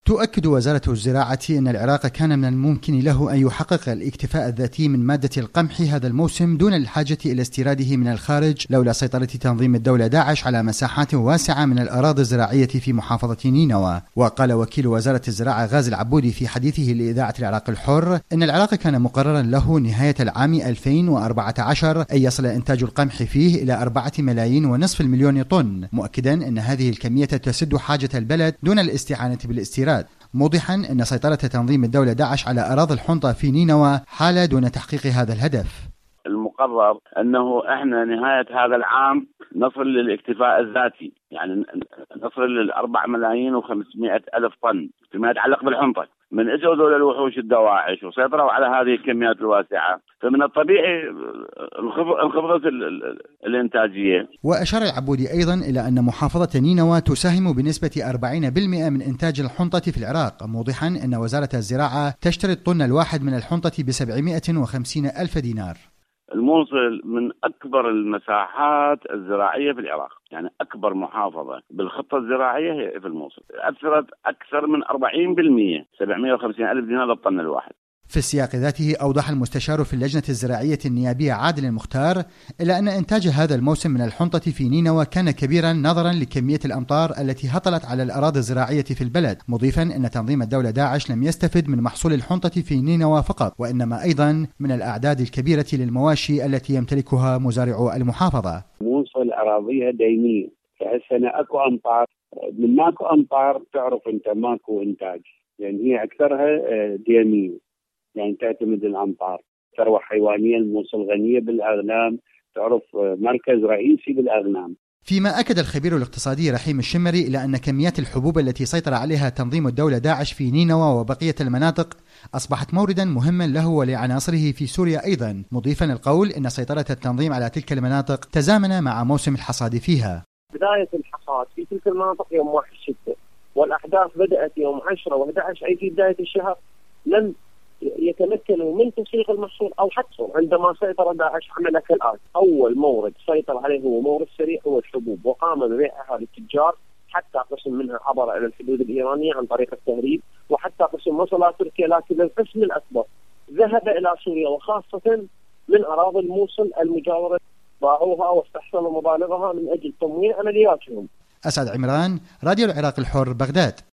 تؤكد وزارة الزراعة أن العراق كان من الممكن له أن يحقق الاكتفاء الذاتي من مادة القمح هذا الموسم دون الحاجة إلى استيراده من الخارج لولا سيطرة تنظيم الدولة داعش على مساحات واسعة من الأراضي الزراعية في محافظة نينوى. وقال وكيل وزارة الزراعة غازي العبودي في حديثه لإذاعة العراق الحر أن العراق كان مقررا له نهاية العام 2014 أن يصل إنتاج القمح فيه إلى 4.5 مليون طن، مؤكدا أن هذه الكمية تسد حاجة البلد دون الاستعانة بالاستيراد، موضحا أن سيطرة تنظيم الدولة داعش على أراضي الحنطة في نينوى حال دون تحقيق هذا الهدف. المقرر أنه إحنا نهاية هذا العام نصل للاكتفاء الذاتي، يعني نصل ل4,500,000 طن فيما يتعلق بالحنطة. من اجوا ذول الوحوش الدواعش وسيطروا على هذه الكميات الواسعة، فمن الطبيعي انخفضت الانتاجية. وأشار العبودي أيضا إلى أن محافظة نينوى تساهم بنسبة 40% من إنتاج الحنطة في العراق، موضحا أن وزارة الزراعة تشتري الطن الواحد من الحنطة ب750,000 دينار. الموصل من أكبر المساحات الزراعية في العراق، يعني أكبر محافظة بالخطة الزراعية هي في الموصل، أثرت أكثر من 40%، 750,000 دينار للطن الواحد. في السياق ذاته أوضح المستشار في اللجنة الزراعية النيابية عادل المختار إلا أن إنتاج هذا الموسم من الحنطة في نينوى كان كبيرا نظرا لكمية الأمطار التي هطلت على الأراضي الزراعية في البلد، مضيفا أن تنظيم الدولة داعش لم يستفد من محصول الحنطة في نينوى فقط، وإنما أيضا من الأعداد الكبيرة للمواشي التي يمتلكها مزارعو المحافظة. موصل أراضيها دينية، فهالسنة أكو أمطار، من ماكو أمطار تعرف أنت ماكو إنتاج، لأن يعني هي أكثرها دينية، يعني تعتمد الأمطار. ثروة حيوانية، الموصل غنية بالأغنام، تعرف مركز رئيسي بالأغنام. فيما أكد الخبير الاقتصادي رحيم الشمري إلى أن كميات الحبوب التي سيطر عليها تنظيم الدولة داعش في نينوى وبقية المناطق أصبحت موردا مهما له ولعناصره في سوريا أيضا، مضيفا القول أن سيطرة التنظيم على تلك المناطق تزامن مع موسم الحصاد فيها. بداية الحصاد في تلك المناطق يوم 1/6، والأحداث بدأت يوم 10 و11 أي في بداية الشهر. لم يتمكنوا من تسويق المحصول أو حصره. عندما سيطر داعش عمل كالآتي: أول مورد سيطر عليه هو مورد سريع هو الحبوب، وقام ببيعها للتجار، حتى قسم منها عبر إلى الحدود الإيرانية عن طريق التهريب، وحتى قسم وصل إلى تركيا، لكن القسم الأكبر ذهب إلى سوريا وخاصة من أراضي الموصل المجاورة، باعوها واستحسنوا مبالغها من أجل تمويل عملياتهم. أسعد عمران، راديو العراق الحر، بغداد.